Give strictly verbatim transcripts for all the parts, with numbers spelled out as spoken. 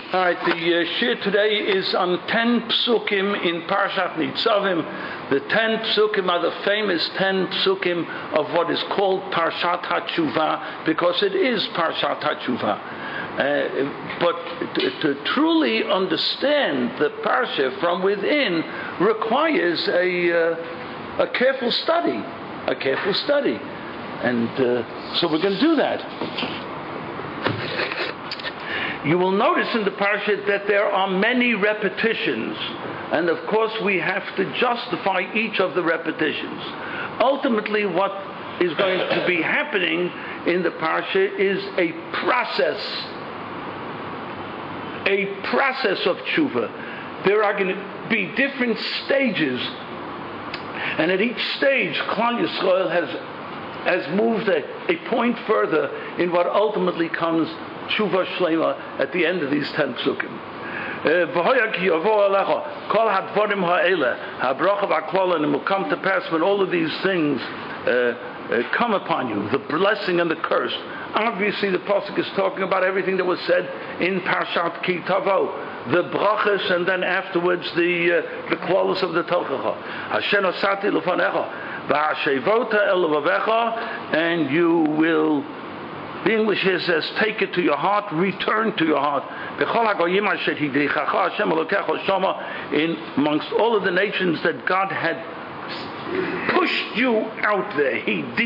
All right, the uh, shir today is on ten psukim in Parshat Nitzavim. The ten psukim are the famous ten psukim of what is called Parshat HaTshuvah, because it is Parshat HaTshuvah. Uh, but to, to truly understand the Parsha from within requires a, uh, a careful study, a careful study. And uh, so we're going to do that. You will notice in the Parsha that there are many repetitions, and of course we have to justify each of the repetitions. Ultimately, what is going to be happening in the Parsha is a process, a process of tshuva. There are going to be different stages, and at each stage, Klal Yisrael has has moved a, a point further in what ultimately comes Tshuva Shlema at the end of these ten psukim. Kol hadvarim ha'ele habracha v'klala, and it will come to pass when all of these things uh, uh, come upon you, the blessing and the curse. Obviously, the pasuk is talking about everything that was said in Parshat Ki Tavo, the brachas, and then afterwards the uh, the klalos of the Tochacha. Hashem asati lefanecha v'hashevota el levavecha, and you will. The English here says, take it to your heart, return to your heart. In amongst all of the nations that God had pushed you out there.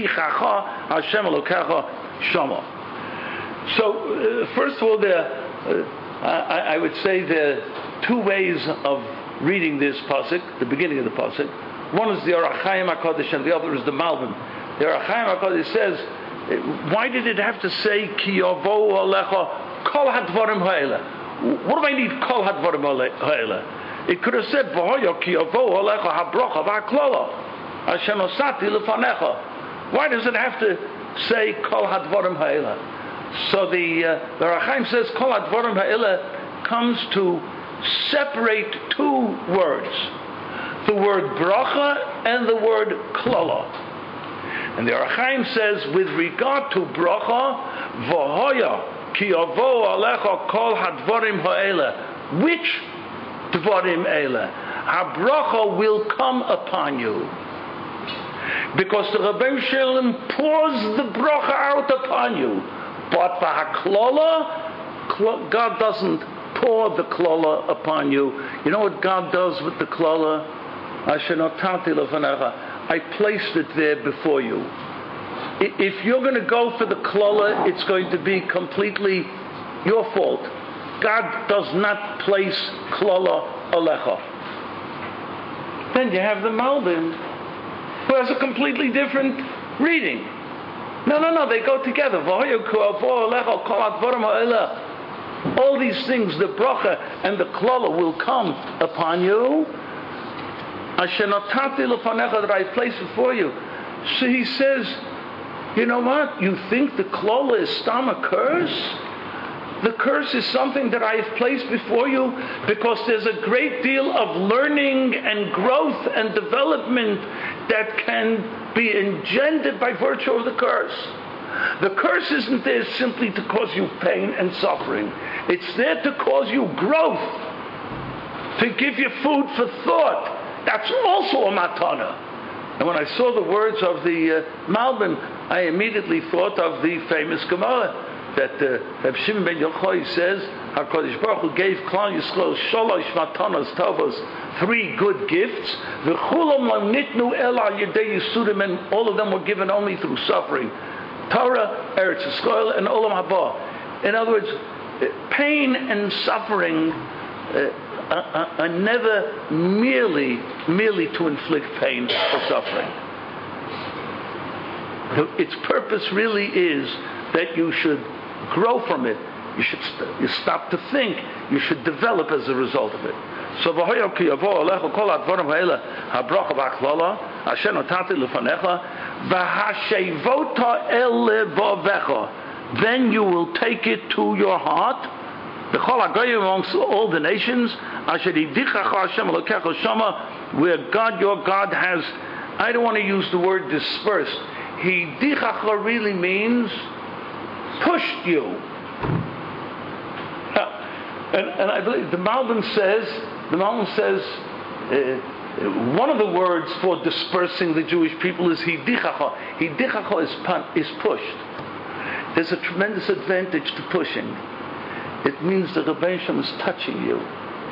So, uh, first of all, there, uh, I, I would say there are two ways of reading this pasuk, the beginning of the pasuk. One is the Orach Chaim HaKadosh and the other is the Malbim. The Orach Chaim HaKadosh says, why did it have to say ki yavo alecha kol hadvarim ha'ela? What do I need kol hadvarim ha'ela? It could have said v'hoya ki yavo alecha habrocha v'haklala Hashem osati lefanecha. Why does it have to say kol hadvarim ha'ela? So the uh, the Orach Chaim says kol hadvarim ha'ela comes to separate two words, the word bracha and the word klala. And the Orach Chaim says, with regard to bracha, v'hoya ki yavo alecha kol hadvarim ha'ela. Which dvarim ela? Habracha will come upon you, because the Rebbeinu Shalom pours the bracha out upon you. But for haklala, God doesn't pour the klala upon you. You know what God does with the klala? Asher notati lefanecha. I placed it there before you. If you're going to go for the klala, it's going to be completely your fault. God does not place klala alecha. Then you have the Malbim, who has a completely different reading. No, no, no, they go together. All these things, the bracha and the klala will come upon you. That I place before you. So he says, you know what? You think the klala is stam a curse? The curse is something that I have placed before you because there's a great deal of learning and growth and development that can be engendered by virtue of the curse. The curse isn't there simply to cause you pain and suffering. It's there to cause you growth, to give you food for thought. That's also a matana. And when I saw the words of the uh, Malbim, I immediately thought of the famous Gemara that uh, Reb Shimon ben Yochai says, HaKadosh Baruch Hu gave Klal Yisrael shalosh matanas tovos, three good gifts. V'chulam lam nitnu ela yedei yisurim, and all of them were given only through suffering. Torah, Eretz Yisrael, and Olam Haba. In other words, pain and suffering uh, are, are never merely, merely to inflict pain or suffering. Its purpose really is that you should grow from it. You should st- you stop to think. You should develop as a result of it. So v'hoya ki yavo alecha kol hadvarim ha'ela habracha v'haklala asher notati lefanecha v'hashevota el levavecha. Then you will take it to your heart. B'chol hagoyim, amongst all the nations, asher yidichacha Hashem elokecha shama, where God, your God, has. I don't want to use the word dispersed. Yidichacha really means pushed you. And, and I believe the Malbim says, the Malbim says, uh, one of the words for dispersing the Jewish people is hidichacha. Hidichacha is, pun, is pushed. There's a tremendous advantage to pushing. It means the Rebbeinu Shalom is touching you.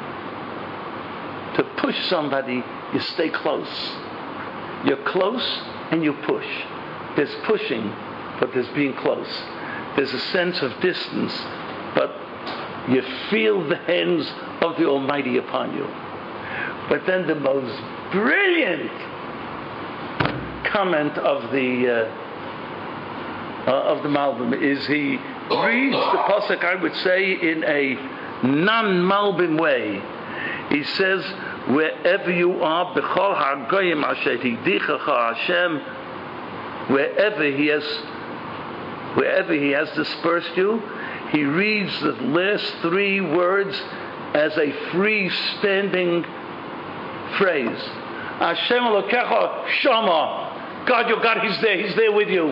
To push somebody, you stay close. You're close and you push. There's pushing, but there's being close. There's a sense of distance, but you feel the hands of the Almighty upon you. But then the most brilliant comment of the uh, uh, of the Malbim is he reads the pasuk, I would say, in a non-Malbim way. He says, wherever you are, b'chol ha'goyim asher hidichacha Hashem, wherever he has, wherever he has dispersed you, he reads the last three words as a freestanding phrase. Hashem Elokecha Shama. God, your God, He's there. He's there with you.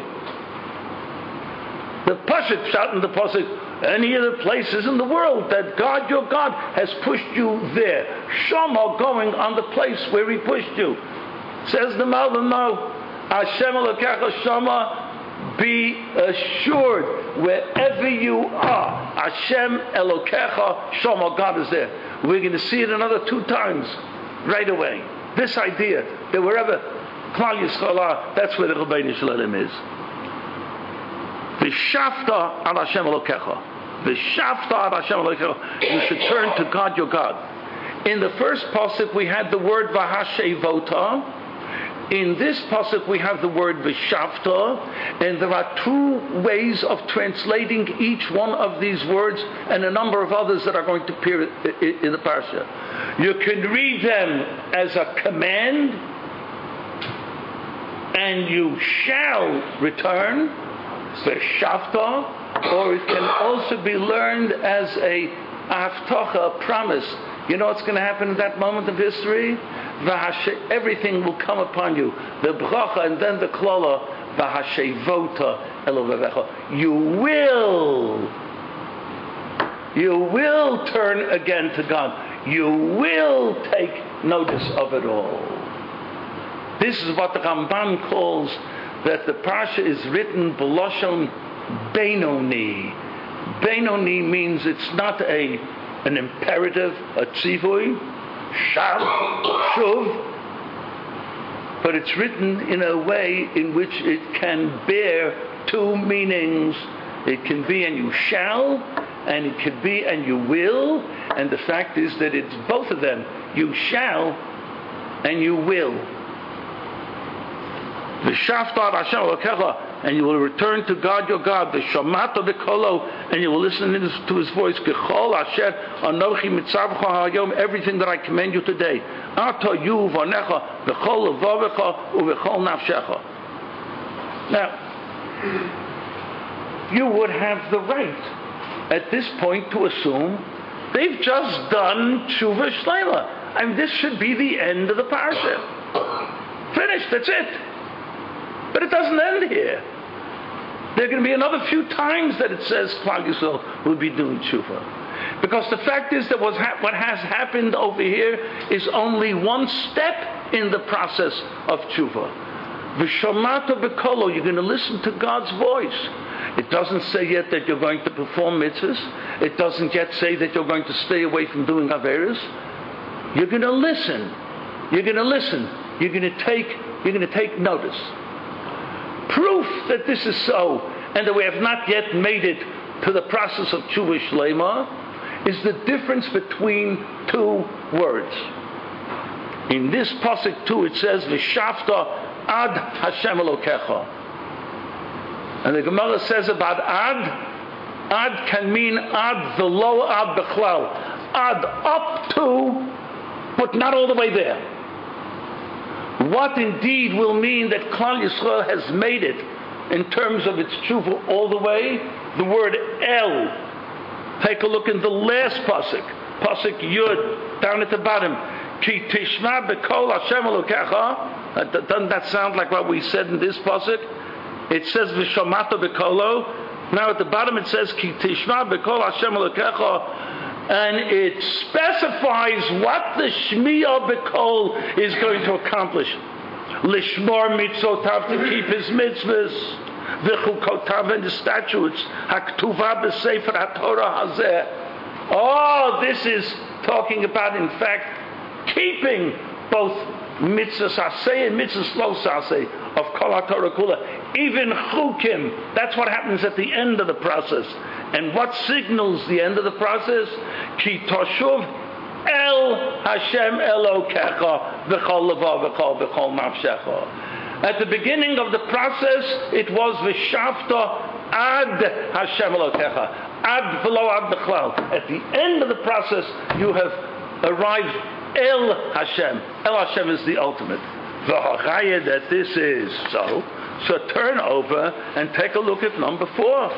The pasuk shot in the pasuk. Any of the places in the world that God, your God, has pushed you there. Shama, going on the place where He pushed you. Says the Malbim, no. Hashem Elokecha Shama, be assured, wherever you are, Hashem Elokecha Shama, God is there. We're going to see it another two times, right away. This idea that wherever Klal Yisrael are, that's where the Rebbeinu Shalom is. V'shafta al Hashem Elokecha. V'shafta al Hashem Elokecha. You should turn to God, your God. In the first pasuk we had the word V'hashevota. In this pasuk we have the word V'shavta, and there are two ways of translating each one of these words, and a number of others that are going to appear in the parsha. You can read them as a command, and you shall return, V'shavta, or it can also be learned as a avtocha, a promise. You know what's going to happen in that moment of history? Everything will come upon you. The bracha and then the klala. V'hashevota elovevecha. You will. You will turn again to God. You will take notice of it all. This is what the Ramban calls that the parsha is written b'loshon Benoni. Benoni means it's not a an imperative, a tzivui, shal, shuv, but it's written in a way in which it can bear two meanings. It can be and you shall, and it can be and you will, and the fact is that it's both of them. You shall and you will. V'shafta Hashem Elokecha, and you will return to God your God. V'shamata b'kolo, and you will listen to His voice. K'chol asher anochi mitzavcha hayom, everything that I command you today. Ata yu v'necha b'chol levavecha u'b'chol nafshecha. Now, you would have the right at this point to assume they've just done tshuva shleima. I mean, this should be the end of the parsha. Finished. That's it. But it doesn't end here. There are going to be another few times that it says Klal Yisrael will be doing tshuva. Because the fact is that what's ha- what has happened over here is only one step in the process of tshuva. V'shamata b'kolo, you're going to listen to God's voice. It doesn't say yet that you're going to perform mitzvahs. It doesn't yet say that you're going to stay away from doing averos. You're going to listen. You're going to listen. You're going to take. You're going to take notice. Proof that this is so, and that we have not yet made it to the process of tshuva shleima, is the difference between two words. In this pasuk too, it says v'shafta ad Hashem Elokecha, and the Gemara says about ad, ad can mean ad the lower ad bechlal, ad up to, but not all the way there. What indeed will mean that Klal Yisrael has made it in terms of its tshuva all the way? The word El. Take a look in the last pasuk, pasuk Yud, down at the bottom. Ki tishma b'kol Hashem Elokecha. Doesn't that sound like what we said in this pasuk? It says v'shamata b'kolo. Now at the bottom it says Ki tishma b'kol Hashem Elokecha and it specifies what the Shmiya B'Kol is going to accomplish. Lishmor mitzotav, to keep his mitzvahs. V'chukotav, and the statutes. Haktuva b'sefer haTorah hazeh. Oh, this is talking about, in fact, keeping both mitzvahs aseh and mitzvahs lo aseh of kol haTorah kula. Even chukim, that's what happens at the end of the process. And what signals the end of the process? Ki toshuv El Hashem Elokecha v'chol leva v'chol v'chol nafshecha. At the beginning of the process, it was v'shavta ad Hashem Elokecha, ad v'lo ad b'chlal. At the end of the process, you have arrived El Hashem. El Hashem is the ultimate. V'hachaya, that this is so. So turn over and take a look at number four.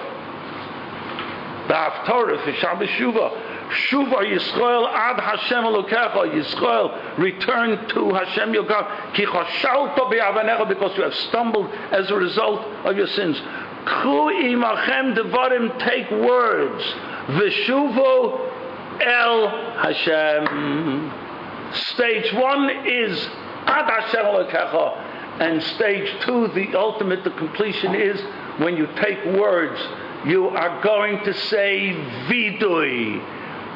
The Haftorah for Shabbos Shuvah. Shuva Yisrael ad Hashem Elokecha. Yisrael, return to Hashem your God. Ki chashalta be'avanecha, because you have stumbled as a result of your sins. Kru imachem devarim, take words. V'shuvo el Hashem. Stage one is ad Hashem Elokecha, and stage two, the ultimate, the completion, is when you take words. You are going to say vidui.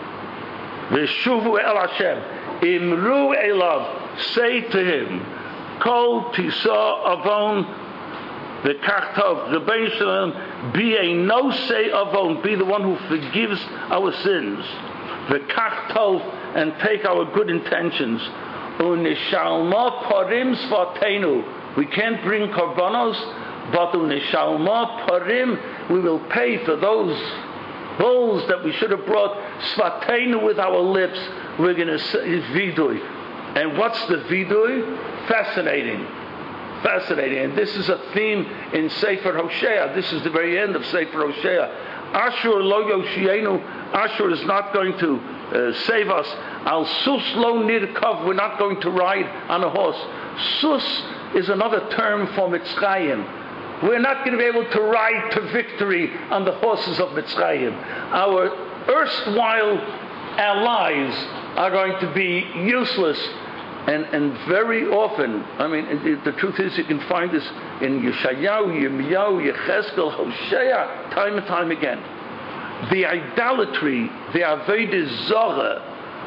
V'shuvu el Hashem, imru elav, say to him, kol tisa avon v'kach tov, Rebbeinu Shalom, be a no say avon, be the one who forgives our sins, v'kach tov, and take our good intentions, u'nishalma parim svatenu, we can't bring korbanos, but u'nishalma parim, we will pay for those bulls that we should have brought, svatenu, with our lips. We're going to say vidui. And what's the vidui? Fascinating. Fascinating. And this is a theme in Sefer Hosea. This is the very end of Sefer Hosea. Ashur lo yoshienu. Ashur is not going to uh, save us. Al sus lo nirkav. We're not going to ride on a horse. Sus is another term for Mitzrayim. We're not going to be able to ride to victory on the horses of Mitzrayim. Our erstwhile allies are going to be useless. And, and very often, I mean, it, the truth is, you can find this in Yeshayahu, Yirmiyahu, Yechezkel, Hosea, time and time again. The idolatry, the Avodah Zarah,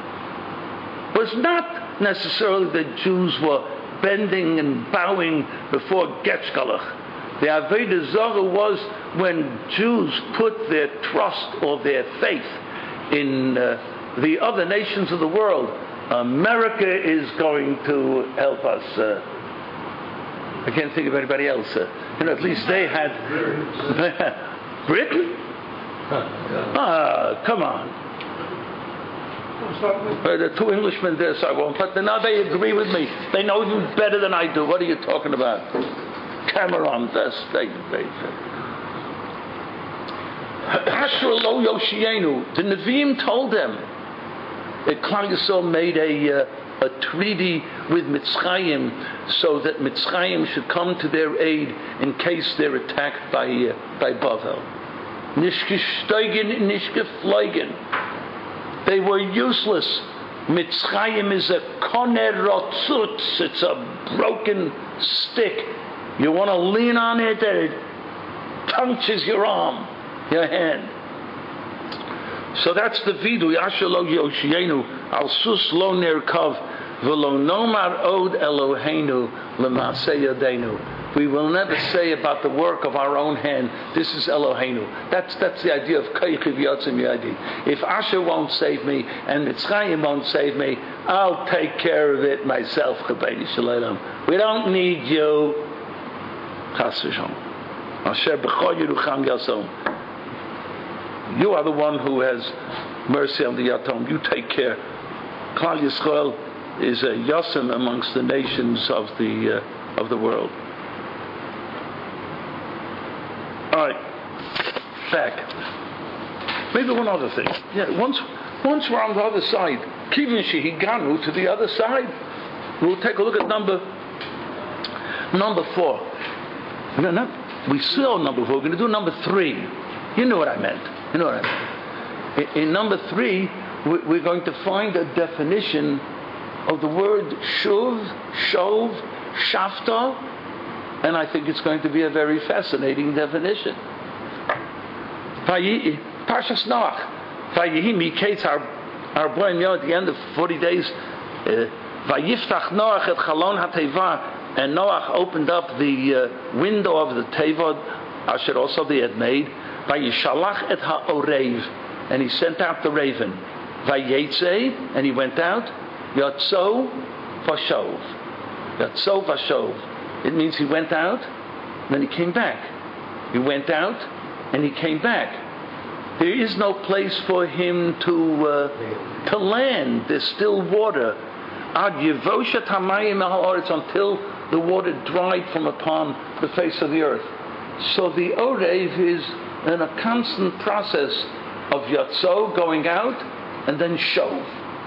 was not necessarily that Jews were bending and bowing before Getchgalach. The Avodah Zarah was when Jews put their trust or their faith in uh, the other nations of the world. America is going to help us. Uh, I can't think of anybody else. Uh, you know, at least they had Britain. Ah, come on. Uh, the two Englishmen there, so I won't. But now they agree with me. They know you better than I do. What are you talking about? Cameron, that's they, they, Asher lo Yoshienu. The Nevi'im told them that Klal Yisrael made a, uh, a treaty with Mitzrayim so that Mitzrayim should come to their aid in case they're attacked by uh, by Bavel. Nishke steigen, nishke fleigen. They were useless. Mitzrayim is a koner rotzutz. It's a broken stick. You want to lean on it, and it punctures your arm, your hand. So that's the vidu. Asher lo yoshienu al sus lo nerkav v'lo nomar od Eloheinu l'maseh yadeinu. We will never say about the work of our own hand, this is Eloheinu. That's that's the idea of kaychiv yotzim yadi. If Asher won't save me and Mitzrayim won't save me, I'll take care of it myself. We don't need you. You are the one who has mercy on the Yatom. You take care. Klal Yisrael is a Yosem amongst the nations of the uh, of the world. All right, back. Maybe one other thing. Yeah, once once we're on the other side, Kivin Shehiganu to the other side. We'll take a look at number number four. No, no, we saw number four. We're going to do number three. You know what I meant. You know what I meant. In, in number three, we're going to find a definition of the word shuv, shov, shafta, and I think it's going to be a very fascinating definition. Parshas Noach, Vayihi miketz arboim yom, at the end of forty days, Vayiftach Noach et chalon hateva, and Noach opened up the uh, window of the teva, asher also they had made. Vayishalach et ha'orev, and he sent out the raven. Vayetze, and he went out. Yatso vashov, Yatso vashov. It means he went out, then he came back. He went out, and he came back. There is no place for him to uh, to land. There's still water. Ad yevoshat hamayim ha'aretz, until the water dried from upon the face of the earth. So the Orev is in a constant process of Yatso, going out, and then Shov.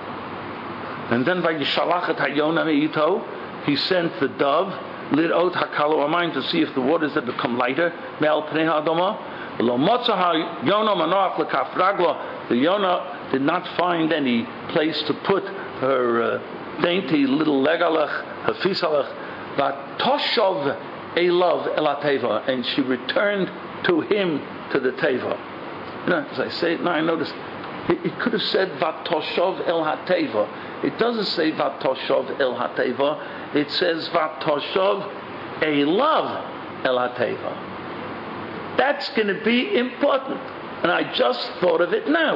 And then by Yishalach et Hayona me'ito, he sent the dove, Lirot hakalo amayim, to see if the waters had become lighter, Me'al pnei ha'adama. Lo motza ha'yona manoach lekaf raglo, the Yona did not find any place to put her uh, dainty little legalach, her fisalach, but toshov elav elateva, and she returned to him, to the teva. You know, as I say it now, I noticed it, it could have said vatoshov el hateva. It doesn't say vatoshov el hateva. It says vatoshov elav el hateva. That's going to be important, and I just thought of it now.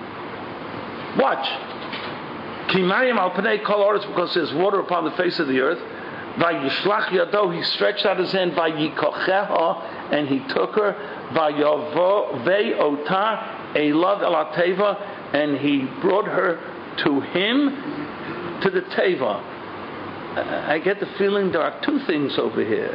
Watch. Kimayim al pnei kol oretz, because there's water upon the face of the earth. Vayishlach yado, he stretched out his hand. Vayikocheha, and he took her. Vayavo ve'ota elav el hateva, and he brought her to him, to the teva. I get the feeling there are two things over here.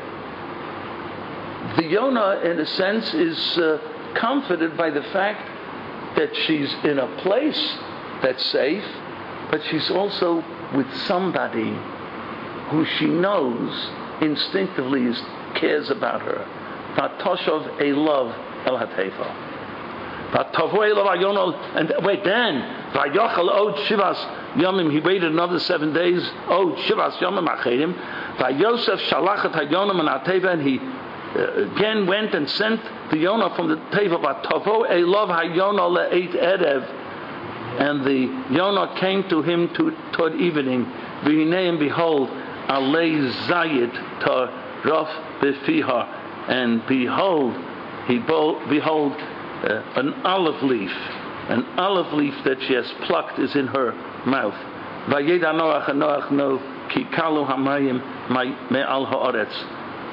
The Yonah, in a sense, is uh, comforted by the fact that she's in a place that's safe, but she's also with somebody who she knows instinctively is, cares about her. Vatoshov elav el hateva. Vatavo elav hayonah, and wait, then vayochel od shivas yomim, he waited another seven days. Od shivas yomim acherim. Vayosef shalach et hayonah min hateva, and he Uh, again went and sent the Yonah from the teva. Vatavo elav hayonah le'eit erev, and the Yonah came to him to, toward evening. V'hinei, and behold, alei zayit taraf befiha, and behold, he bo- behold uh, an olive leaf, an olive leaf that she has plucked is in her mouth. Vayeda Noach, and Noach no ki kalu hamayim me'al ha'aretz.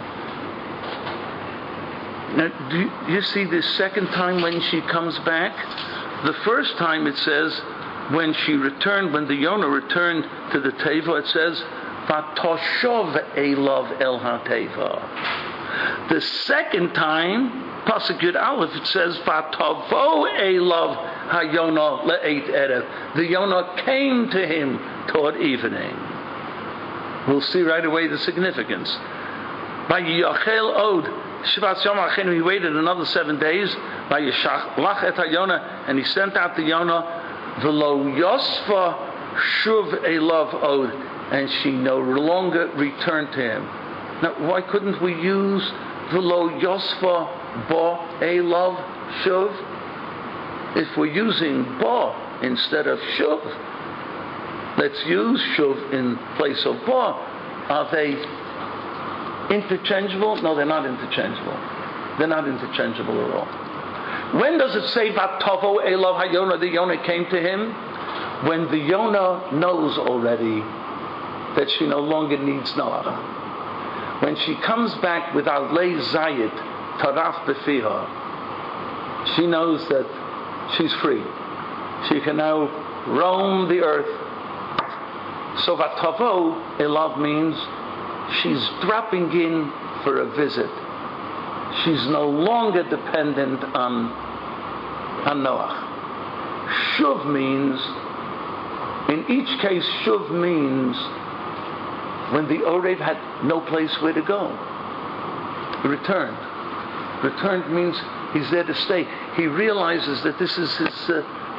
Now, do you, you see this second time when she comes back? The first time it says, when she returned, when the Yonah returned to the teva, it says, Vatoshov elav el ha-teva. The second time, Pasuk Yud Aleph, it says, Vatavo elav ha-Yonah le'eit erev. The Yonah came to him toward evening. We'll see right away the significance. By Yachel Od, Shivat Yom Achenu, he waited another seven days. By Yishalach et HaYonah, and he sent out the Yonah. V'lo Yosfa Shuv Elav Od, and she no longer returned to him. Now, why couldn't we use V'lo Yosfa Ba Elav Shuv? If we're using Ba instead of Shuv, let's use Shuv in place of Ba. Are they interchangeable? No, they're not interchangeable. They're not interchangeable at all. When does it say Vatovo Elav HaYonah, the Yonah came to him? When the Yonah knows already that she no longer needs Noah. When she comes back with Alei Zayit Taraf Befiha, she knows that she's free. She can now roam the earth. So Vatavo Elav means she's dropping in for a visit. She's no longer dependent on, on Noah. Shuv means, in each case, Shuv means when the Orev had no place where to go. Returned. Returned means he's there to stay. He realizes that this is his uh,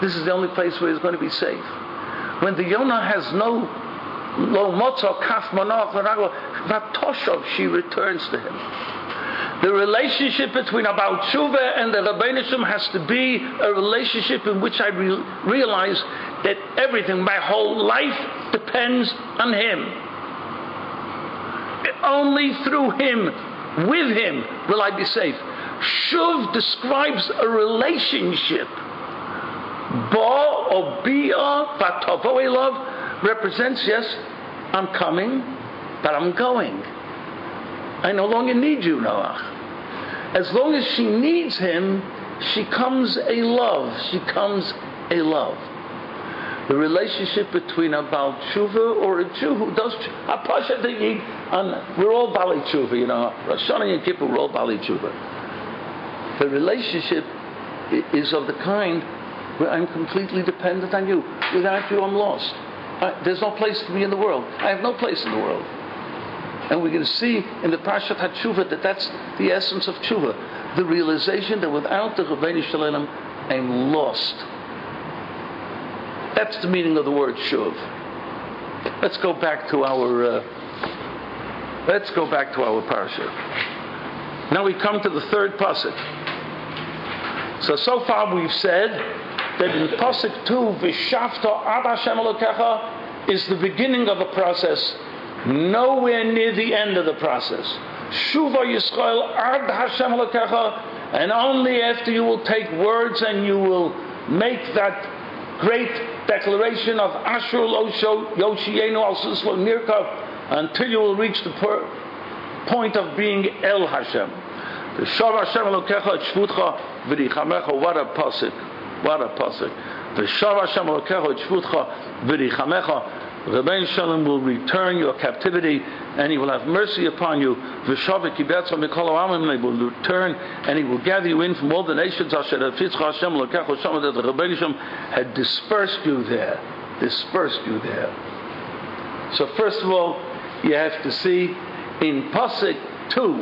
this is the only place where he's going to be safe. When the Yonah has no lo motzo kaf monach v'atoshov, she returns to him. The relationship between Abal Tshuva and the Rebbeinu Shalom has to be a relationship in which I re- realize that everything, my whole life, depends on him. Only through him, with him, will I be safe. Shuv describes a relationship. Ba or bia, vatavo love, represents, yes, I'm coming, but I'm going. I no longer need you, Noach. As long as she needs him, she comes a love. She comes a love. The relationship between a Baal Tshuva or a Jew who does Tshuva. We're all Bali Tshuva, you know. Rosh Hashanah and Kippur, we're all Bali Tshuva. The relationship is of the kind where I'm completely dependent on you. Without you, I'm lost. I, there's no place for me in the world. I have no place in the world. And we're going to see in the Parshat HaTshuva that that's the essence of Tshuva. The realization that without the Rebbeinu Shalom, I'm lost. That's the meaning of the word Shuv. Let's go back to our uh, let's go back to our Parsha. Now we come to the third pasuk. So so far we've said that in pasuk two, V'shavta ad Hashem Elokecha is the beginning of a process, nowhere near the end of the process. Shuva Yisrael ad Hashem Elokecha, and only after you will take words and you will make that great declaration of Ashur Lo Yoshienu Al Sislo Nirkav until you will reach the per- point of being El Hashem. The Shav Hashem Elokecha et Shvutcha v'richamecha. What a pasuk! What a pasuk! The Shav Hashem Elokecha et Shvutcha v'richamecha. Rebbeinu Shalom will return your captivity, and He will have mercy upon you. V'shavik kibetzah mikol ha'amim, He will return, and He will gather you in from all the nations. Asher hafitzcha Hashem Elokecha Shama, that the Rebbeinu Shalom had dispersed you there, dispersed you there. So first of all, you have to see in pasuk two,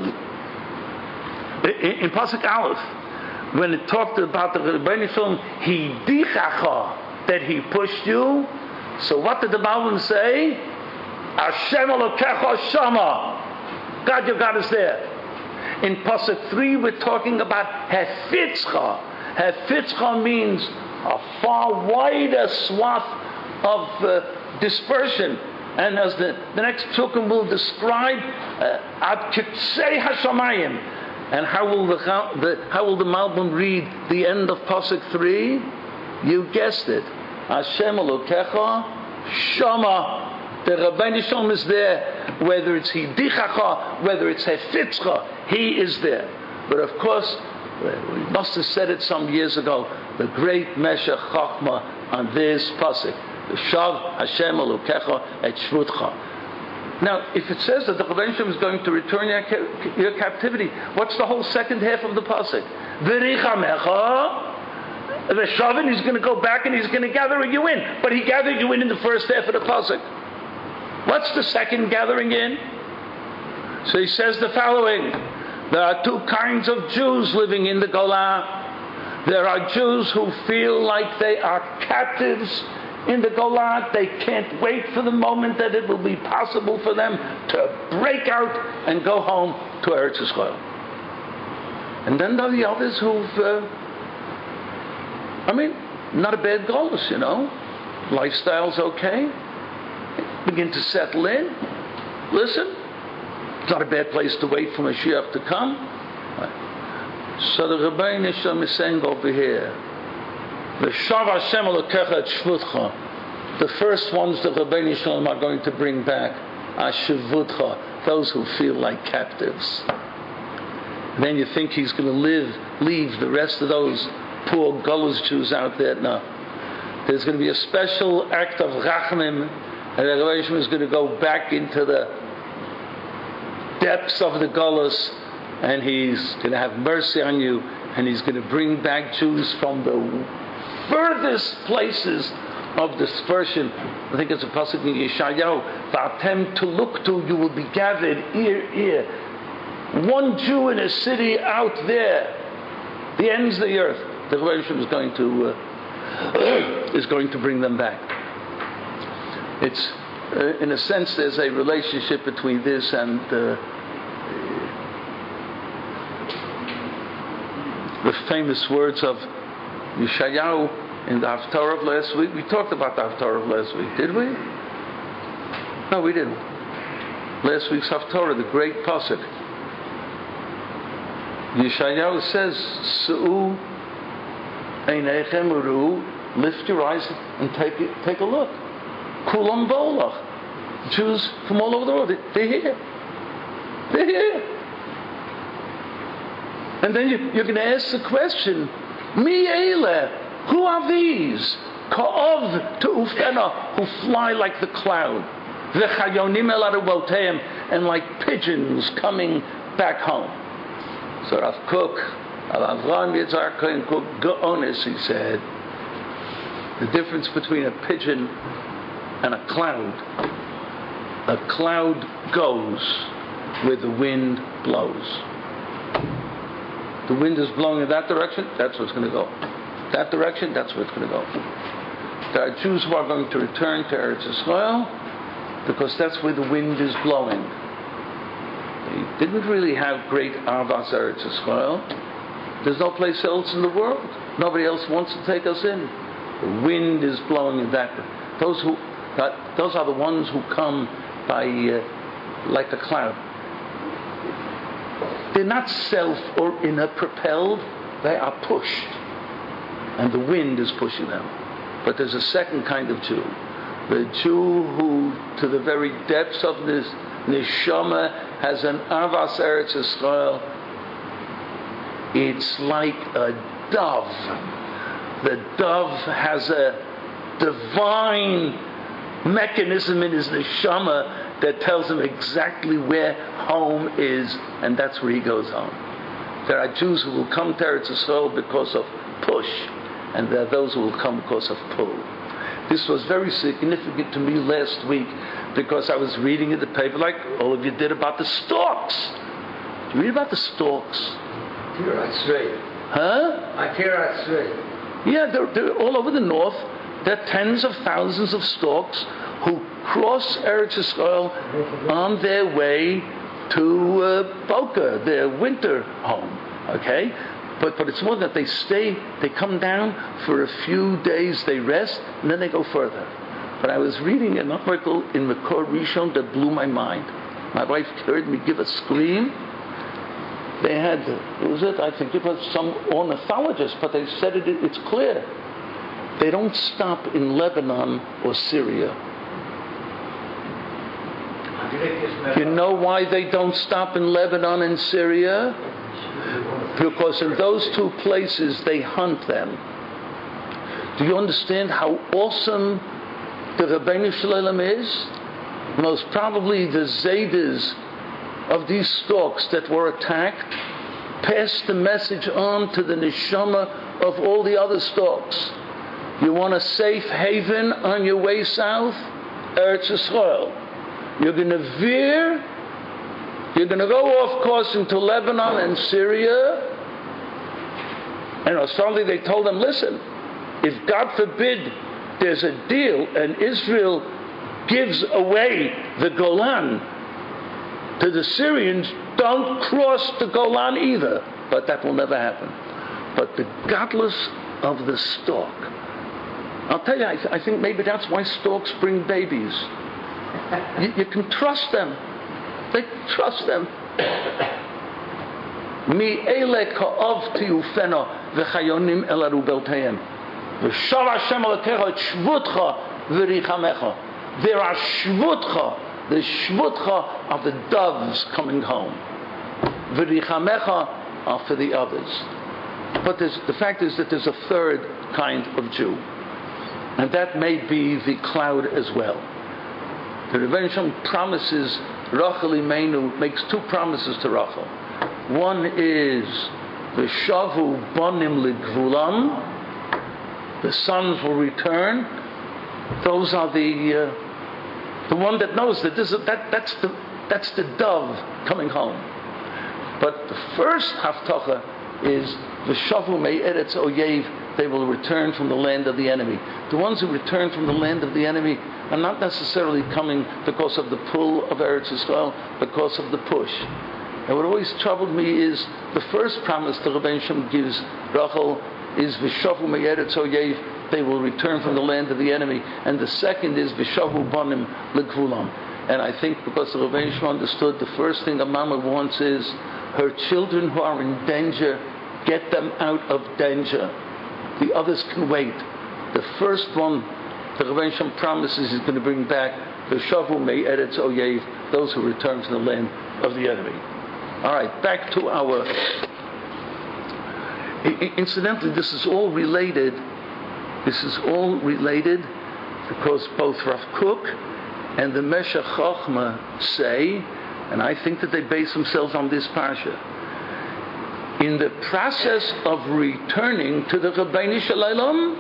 in, in pasuk Aleph, when it talked about the Rebbeinu Shalom, He dichacha, that He pushed you. So what did the Malvim say? Hashem Elokecha Shama. God, your God is there. In pasuk three, we're talking about Hefitzcha. Hefitzcha means a far wider swath of uh, dispersion. And as the, the next psukim will describe, Ad Kitzei Hashamayim. And how will the, the how will the Malbim read the end of pasuk three? You guessed it. Hashem Elokecha Shama. The Rebbeinu Shalom is there. Whether it's Hidichacha, whether it's Hefitzcha, He is there. But of course, we must have said it some years ago, the great Meshech Chachma on this pasuk. The Shav Hashem Elokecha et Shvutcha. Now, if it says that the Rebbeinu Shalom is going to return your, ca- your captivity, what's the whole second half of the pasuk? V'richamecha. The Shavin, He's going to go back and He's going to gather you in. But He gathered you in in the first half of the pasuk. What's the second gathering in? So He says the following. There are two kinds of Jews living in the Golah. There are Jews who feel like they are captives in the Golah. They can't wait for the moment that it will be possible for them to break out and go home to Eretz Yisrael. And then there are the others who've... Uh, I mean, not a bad golus, you know. Lifestyle's okay. Begin to settle in. Listen, it's not a bad place to wait for Mashiach to come. So the Rebbeinu Shalom is saying over here, V'shav Hashem Elokecha et Shvutcha. The first ones that Rebbeinu Shalom are going to bring back are Shvutcha, those who feel like captives. And then you think He's going to live, leave the rest of those poor Golos Jews out there. No. There's going to be a special act of Rachamim, and the Rebbeinu Shalom is going to go back into the depths of the Golos, and He's going to have mercy on you, and He's going to bring back Jews from the furthest places of dispersion. I think it's a pasuk in Yeshayahu. V'atem to look to, you will be gathered ear, ear. One Jew in a city out there, the ends of the earth. The Rebbeinu Shalom is going to uh, is going to bring them back. It's, uh, in a sense, there's a relationship between this and uh, the famous words of Yeshayahu in the Haftarah of last week. We talked about the Haftarah of last week, did we? No, we didn't. Last week's Haftarah, the great pasuk. Yeshayahu says, "Su'u einechem u'ru'u," lift your eyes and take it, take a look. Kulam volach. Jews from all over the world, they're here. They're here. And then you, you're going to ask the question, Mi eile, who are these? Ka'ov te'ufena, who fly like the cloud. V'chayonim el aruboteim, and like pigeons coming back home. So Rav Kook, Avram Yitzhak Kohen Kook Gaonis, he said, the difference between a pigeon and a cloud. A cloud goes where the wind blows. The wind is blowing in that direction, that's where it's going to go. That direction, that's where it's going to go. There are Jews who are going to return to Eretz Yisrael because that's where the wind is blowing. They didn't really have great Avas Eretz Yisrael. There's no place else in the world. Nobody else wants to take us in. The wind is blowing in that. Those who, that, those are the ones who come by uh, like a cloud. They're not self or inner propelled. They are pushed, and the wind is pushing them. But there's a second kind of Jew, the Jew who, to the very depths of this neshama, has an avas Eretz Yisrael. It's like a dove. The dove has a divine mechanism in his neshama that tells him exactly where home is, and that's where he goes home. There are Jews who will come to Eretz Yisrael because of push, and there are those who will come because of pull. This was very significant to me last week because I was reading in the paper, like all of you did, about the storks. Did you read about the storks? That's straight. Huh? I hear that straight. Yeah, they're, they're all over the north. There are tens of thousands of storks who cross Eretz Yisrael on their way to uh, Boca, their winter home. Okay? But but it's more than that. They stay, they come down for a few days, they rest, and then they go further. But I was reading an article in Makor Rishon that blew my mind. My wife heard me give a scream. They had, what was it? I think it was some ornithologist, but they said it, it's clear. They don't stop in Lebanon or Syria. You know why they don't stop in Lebanon and Syria? Because in those two places they hunt them. Do you understand how awesome the Rabbeinu Shalom is? Most probably the Zaydas of these storks that were attacked passed the message on to the neshama of all the other storks. You want a safe haven on your way south? Eretz Yisrael. You're going to veer, you're going to go off course into Lebanon and Syria. And suddenly they told them, listen, if God forbid there's a deal and Israel gives away the Golan to the Syrians, don't cross the Golan either. But that will never happen. But the godless of the stork. I'll tell you, I, th- I think maybe that's why storks bring babies. You, you can trust them. They trust them. Mi ele ka'ov tiufeno v'chayonim el arubelteim v'shav Hashem alakecha et shvutcha v'richamecha. There are shvutcha, the shvutcha of the doves coming home. V'richamecha are for the others. But the fact is that there's a third kind of Jew, and that may be the cloud as well. The Rebbeinu Shalom promises Rachel Imeinu, makes two promises to Rachel. One is the Shavu Bonim Ligvulam, the sons will return. Those are the uh, the one that knows that this is, that that's the that's the dove coming home. But the first haftacha is the Shavu Me'eretz Oyev, they will return from the land of the enemy. The ones who return from the land of the enemy are not necessarily coming because of the pull of Eretz Yisrael, because of the push. And what always troubled me is the first promise the Rebbeinu Shem gives Rachel is V'shavu me'eretz oyev, they will return from the land of the enemy. And the second is V'shavu banim l'gvulam. And I think because the Rebbeinu Shem understood the first thing a mama wants is her children who are in danger, get them out of danger. The others can wait. The first one the Rebbeinu Shem promises is going to bring back V'shavu me'eretz oyev, those who return to the land of the enemy. All right, back to our... Incidentally, this is all related. This is all related because both Rav Kook and the Meshech Chochmah say, and I think that they base themselves on this parsha, in the process of returning to the Rabbeinu Shalom,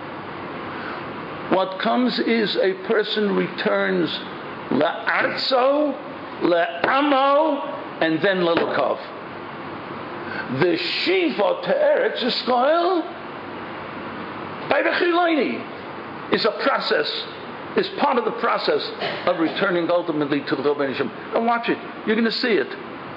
what comes is a person returns la'arzo, la'amo, and then la'lakov. The Shiva to Eretz Yisrael by the Chilayni is a process, is part of the process of returning ultimately to the Rebbeinu Shem. And watch it, you're going to see it.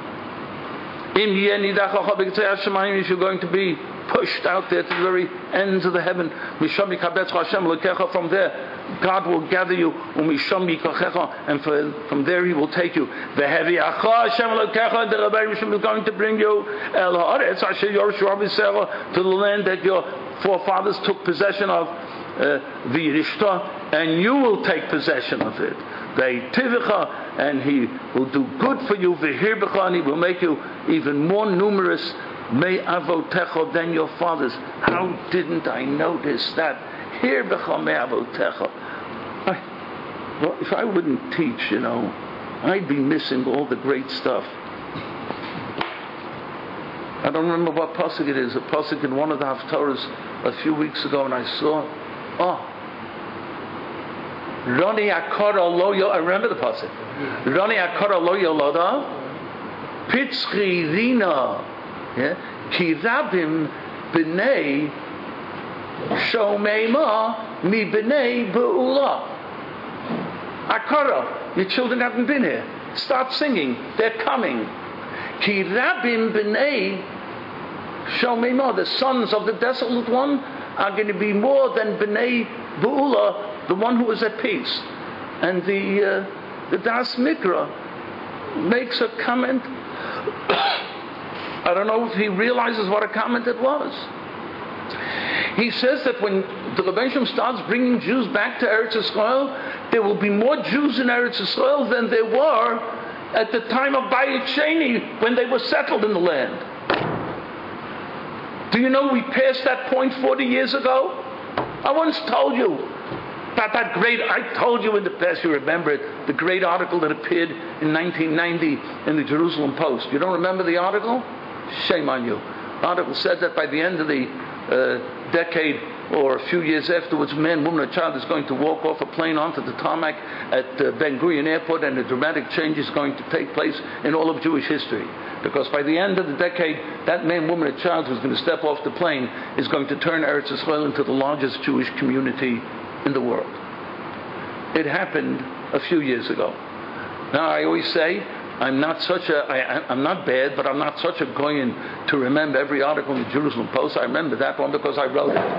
If you're going to be pushed out there to the very ends of the heaven, from there God will gather you, and from there He will take you. The heavy the Rebbeinu Shem is going to bring you to the land that your forefathers took possession of, V'yirishta, and you will take possession of it. And He will do good for you, V'hirbecha, and He will make you even more numerous, Me avotecha, than your fathers. How didn't I notice that? Hirbecha me avotecha. Well, if I wouldn't teach, you know, I'd be missing all the great stuff. I don't remember what pasuk it is. A pasuk in one of the Haftarahs a few weeks ago, and I saw, oh, Roni akara lo yo. I remember the pasuk. Roni akara lo yoloda, pitzchi rina, ki rabim b'nei shomeima mi b'nei be'ula. Akara, your children haven't been here. Start singing. They're coming. Ki rabim b'nei shomeima. The sons of the desolate one are going to be more than b'nei be'ula, the one who is at peace. And the uh, the Das Mikra makes a comment. I don't know if he realizes what a comment it was. He says that when the Rebbeinu Shem starts bringing Jews back to Eretz Yisrael, there will be more Jews in Eretz Yisrael than there were at the time of Bayit Sheni, when they were settled in the land. Do you know we passed that point forty years ago? I once told you about that great, I told you in the past, you remember it, the great article that appeared in nineteen ninety in the Jerusalem Post. You don't remember the article? Shame on you. The article said that by the end of the uh, decade, or a few years afterwards, man, woman, or child is going to walk off a plane onto the tarmac at uh, Ben Gurion Airport, and a dramatic change is going to take place in all of Jewish history. Because by the end of the decade, that man, woman, or child who's going to step off the plane is going to turn Eretz Yisrael into the largest Jewish community in the world. It happened a few years ago. Now, I always say, I'm not such a, I, I'm not bad, but I'm not such a goyin to remember every article in the Jerusalem Post. I remember that one because I wrote it.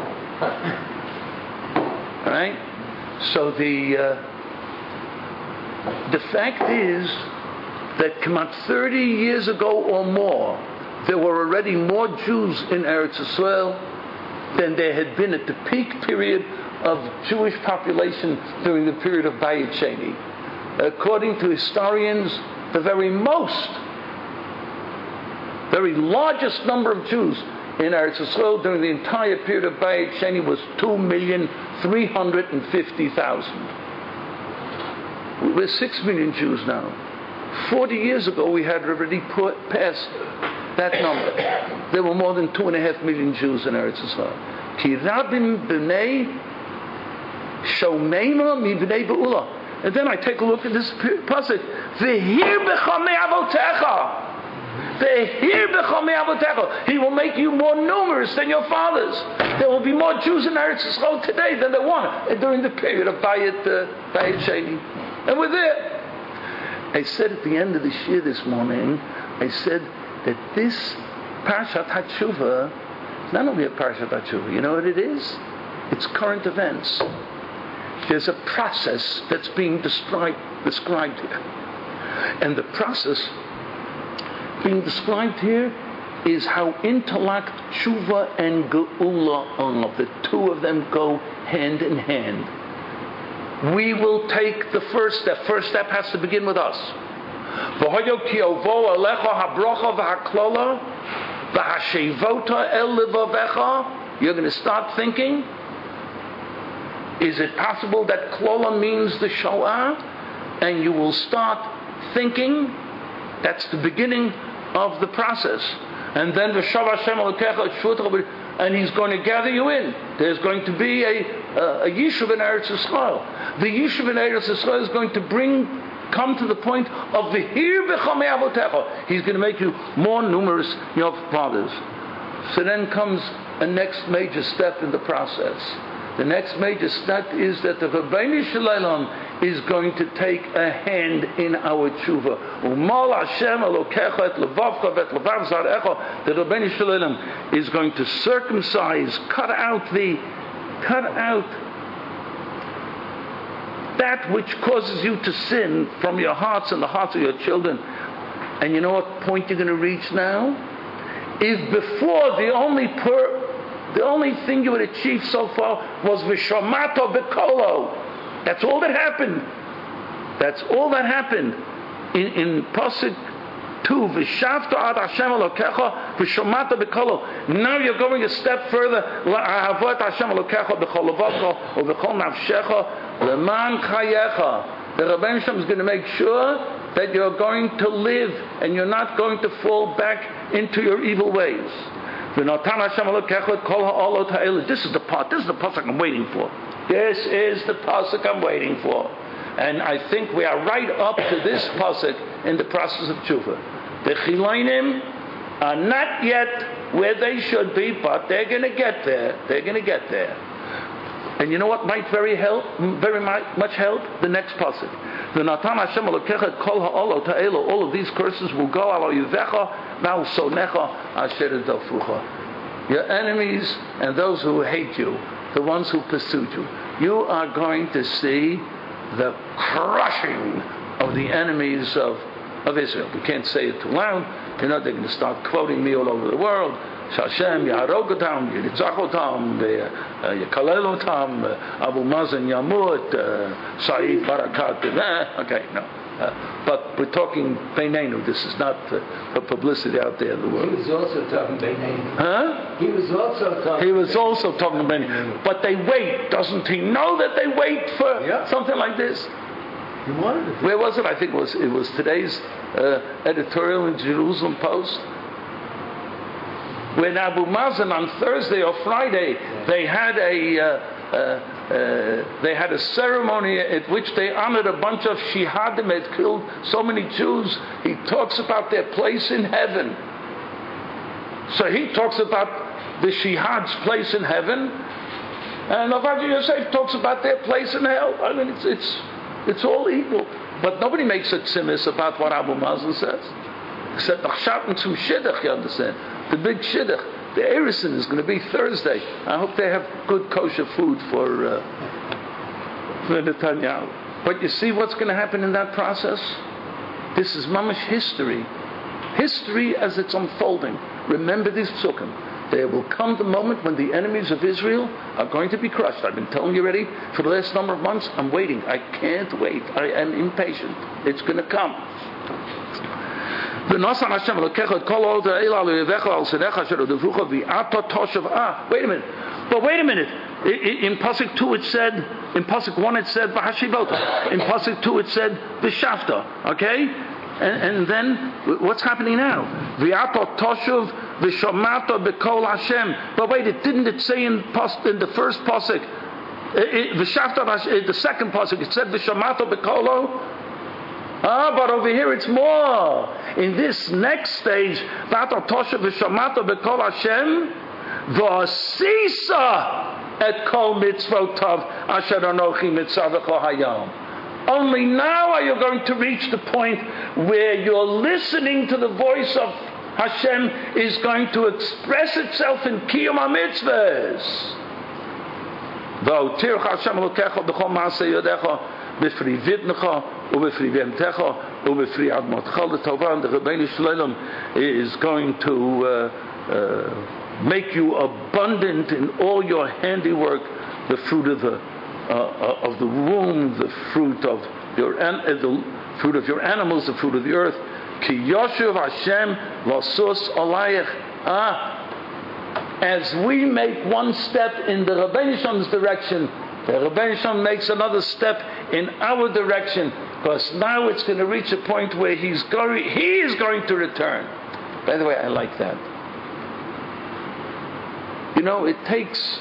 All right? So the uh, the fact is that come out thirty years ago or more, there were already more Jews in Eretz Yisrael than there had been at the peak period of Jewish population during the period of Bayit Sheni. According to historians, the very most, very largest number of Jews in Eretz Yisrael during the entire period of Bayit Sheni was two million three hundred fifty thousand. We're six million Jews now. Forty years ago, we had already put past that number. There were more than two and a half million Jews in Eretz Yisrael. Ki rabim b'nei shomeima mi b'nei be'ula. And then I take a look at this pasuk. V'hir b'cha me'avotecha. He will make you more numerous than your fathers. There will be more Jews in Eretz Yisrael today than there were during the period of Bayit, uh, Bayit Sheni. And we're there. I said at the end of the shir this morning, I said that this Parshat HaTshuvah is not only a Parshat HaTshuvah. You know what it is? It's current events. There's a process that's being described, described here. And the process being described here is how intellect, tshuva, and geula, the two of them go hand in hand. We will take the first step. First step has to begin with us. You're going to start thinking, is it possible that klola means the Shoah? And you will start thinking, that's the beginning of the process. And then the Shav Hashem Elokecha, and He's going to gather you in. There's going to be a, a, a Yishuv in Eretz Yisrael. The Yishuv in Eretz Yisrael is going to bring, come to the point of the Hir B'chamei Avotecha. He's going to make you more numerous than your fathers. So then comes a next major step in the process. The next major step is that the Rabbeinu Shalom is going to take a hand in our tshuva. Umal Hashem Elokecha et levavcha vet levav zarecha. The Rabbeinu Shalom is going to circumcise, cut out the, cut out that which causes you to sin from your hearts and the hearts of your children. And you know what point you're going to reach now? Is before the only per The only thing you would achieve so far was Vishomato Bekolo. That's all that happened. That's all that happened. In, in Pasuk two, Vishavto ad Hashem Elokecha Vishomato Bekolo. Now you're going a step further. La'ahavot Hashem Elokecha Bechol Levavcha or Bechol Nafshecha Leman Chayecha. The Rebbeinu Shem is going to make sure that you're going to live and you're not going to fall back into your evil ways. This is the part, this is the pasuk I'm waiting for. This is the pasuk I'm waiting for. And I think we are right up to this pasuk in the process of tshuva. The Chilonim are not yet where they should be, but they're going to get there. They're going to get there. And you know what might very help, very much help? The next pasuk. All of these curses will go. Your enemies and those who hate you, the ones who pursued you, you are going to see the crushing of the enemies of, of Israel. We can't say it too loud. You know, they're going to start quoting me all over the world. Hashem Yaharogotam, Yiritzachotam, Yakalalotam, Abu Mazen Yamut, Saeed Barakat. Okay, no. Uh, but we're talking Beinenu. This is not uh, for publicity out there in the world. He was also talking Beinenu. Huh? He was also talking. He was also talking Beinenu. But they wait. Doesn't he know that they wait for yeah. something like this? He wanted it. Where was it? I think it was it was today's uh, editorial in Jerusalem Post. When Abu Mazen on Thursday or Friday yeah. they had a. Uh, Uh, uh, they had a ceremony at which they honored a bunch of shihadim that killed so many Jews. He talks about their place in heaven. So he talks about the shihad's place in heaven, and Avadia Yosef talks about their place in hell. I mean, it's it's it's all equal. But nobody makes a tzimis about what Abu Mazen says, except Achshat some shidduch. You understand? The big shidduch. The Erison is going to be Thursday. I hope they have good kosher food for, uh, for Netanyahu. But you see what's going to happen in that process? This is mamash history. History as it's unfolding. Remember these psukim. There will come the moment when the enemies of Israel are going to be crushed. I've been telling you already for the last number of months. I'm waiting. I can't wait. I am impatient. It's going to come. Ah, wait a minute. But wait a minute. In Pasuk two it said, in Pasuk one it said V'hashivota. In Pasuk two it said V'shavta. Okay? And, and then what's happening now? V'ato toshuv v'shomato b'kol Hashem. But wait, it didn't it say in, in the first Pasuk, V'shavta, the second Pasuk, it said V'shomato b'kolo. Ah, but over here it's more. In this next stage, V'ata tosha v'shamata b'kol Hashem v'asisa et kol mitzvotav asher anochi mitzavecha hayom. Only now are you going to reach the point where you're listening to the voice of Hashem is going to express itself in Kiyum HaMitzvahs. V'otircha Hashem Elokecha b'chol ma'aseh yodecha b'fri vidnecha u'b'fri v'emtecha u'b'fri admotcha l'tova. And the Rebbeinu Shalom is going to uh, uh, make you abundant in all your handiwork, the fruit of the uh, of the womb, the fruit of your an- uh, the fruit of your animals, the fruit of the earth. Ki yoshuv Hashem lasus alayich. Ah, as we make one step in the Rebbeinu Shalom's direction, the Rebbeinu Shalom makes another step in our direction, because now it's going to reach a point where he's going, he is going to return. By the way, I like that. You know, it takes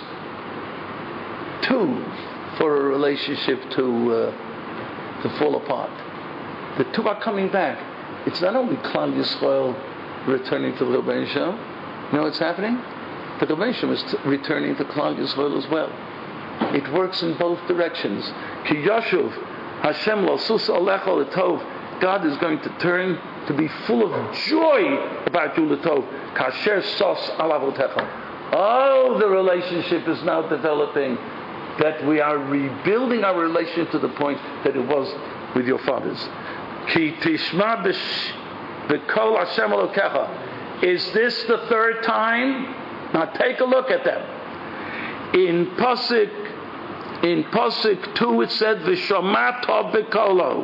two for a relationship to uh, to fall apart. The two are coming back. It's not only Klal Yisrael returning to the Rebbeinu Shalom. You know what's happening? The Rebbeinu Shalom is t- returning to Klal Yisrael as well. It works in both directions. Ki yoshuv Hashem lasus alecha l'tov. God is going to turn to be full of joy about you l'tov. Kasher sos alavotecha. Oh, the relationship is now developing, that we are rebuilding our relationship to the point that it was with your fathers. Ki tishma b'kol Hashem Elokecha. Is this the third time? Now take a look at them. In Pasuk, in Pasuk two, it said v'shamata b'kolo.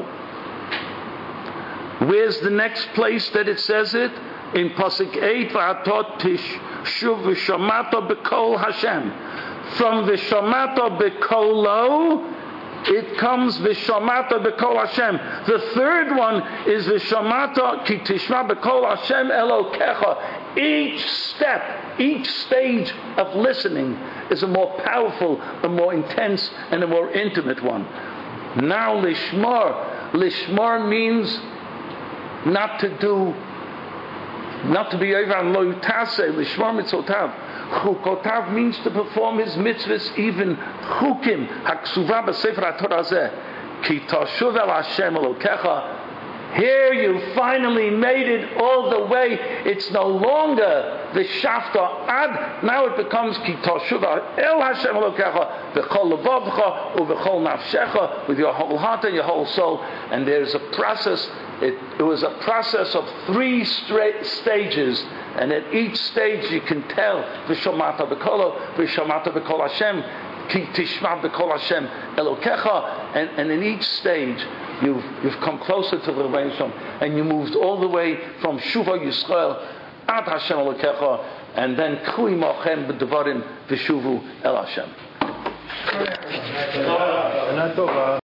Where's the next place that it says it? In Pasuk eight, v'atot tishuv v'shamata b'kol Hashem. From v'shamata b'kolo, it comes v'shamata b'kol Hashem. The third one is v'shamata ki tishma b'kol Hashem Elokecha. Each step, each stage of listening is a more powerful, a more intense, and a more intimate one. Now lishmar. Lishmar means not to do, not to be over on lo yutase. Lishmar mitzotav. Chukotav means to perform his mitzvahs, even chukim, haksuva b'sefer HaTorah zeh. Ki tashuv el Hashem Elokecha. Here you finally made it all the way. It's no longer the shafta ad. Now it becomes ki tashuv el Hashem Elokecha v'chol levavcha u'v'chol nafshecha, with your whole heart and your whole soul. And there's a process. It, it was a process of three straight stages, and at each stage you can tell v'shamata b'kolo, v'shamata b'kol Hashem, ki tishma b'kol Hashem Elokecha, and, and in each stage you've you've come closer to the Rebbeinu Shalom, and you moved all the way from Shuva Yisrael ad Hashem Elokecha, and then Kui Mochem b'Devarim v'Shuvu El Hashem.